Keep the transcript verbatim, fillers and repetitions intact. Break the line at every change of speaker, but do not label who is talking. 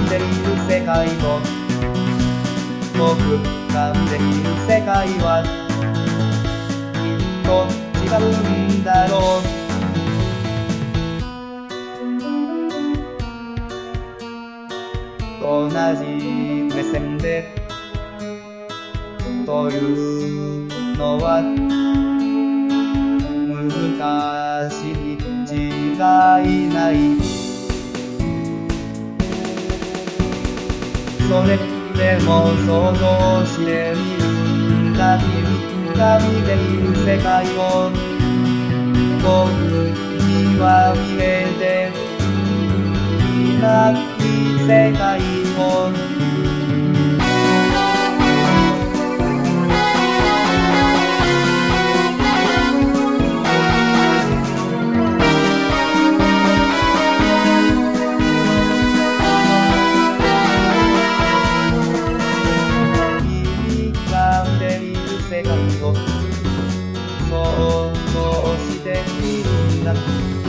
でいる世界と僕が見ている世界はきっと違うんだろう。同じ目線でというのは難しいに違いない。それでも想像してみるんだ。君が見ている世界を僕には見えていない世界を世界を想像しているんだ。